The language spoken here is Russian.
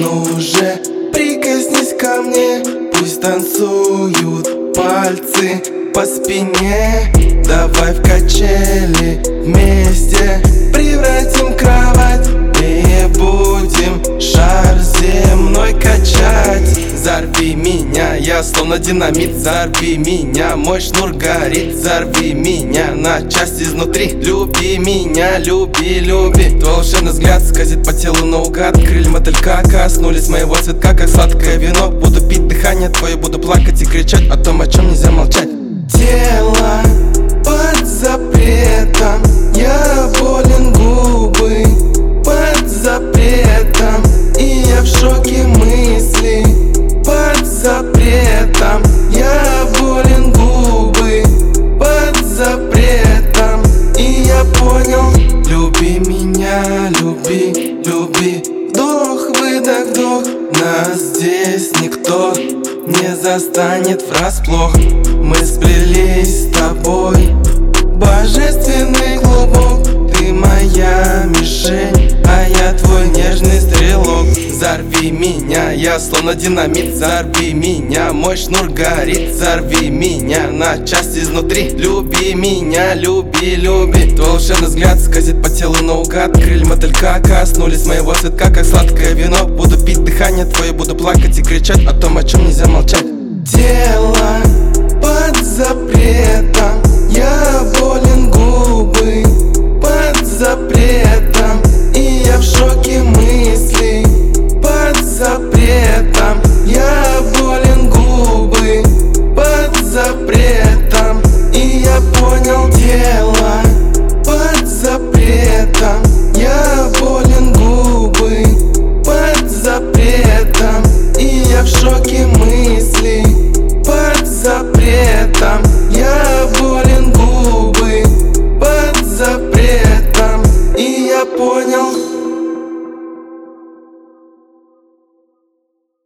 Ну же, прикоснись ко мне, пусть танцуют пальцы по спине. Давай в качели вместе превратим кровать и будем шар земной качать. Взорви меня, я словно динамит. Взорви меня, мой шнур горит. Взорви меня на части изнутри. Люби меня, люби, люби. Твой волшебный взгляд скользит по телу наугад. Крылья мотылька коснулись моего цветка, как сладкое вино. Буду пить дыхание твое, буду плакать и кричать о том, о чем нельзя молчать. Тело под запретом, я болен, губы под запретом, и я в шоке мысли. Под запретом, я болен, губы под запретом, и я понял. Люби меня, люби, люби. Вдох, выдох, вдох. Нас здесь никто не застанет врасплох. Мы сплелись с тобой, божественный клубок. Ты моя мишень, а я твой нежный стрелок. Взорви меня, я словно динамит. Взорви меня, мой шнур горит. Взорви меня на части изнутри. Люби меня, люби, люби. Твой волшебный взгляд скользит по телу наугад. Крылья мотылька коснулись моего цветка, как сладкое вино. Буду пить дыхание твое, буду плакать и кричать о том, о чем нельзя молчать. Тело под запретом, я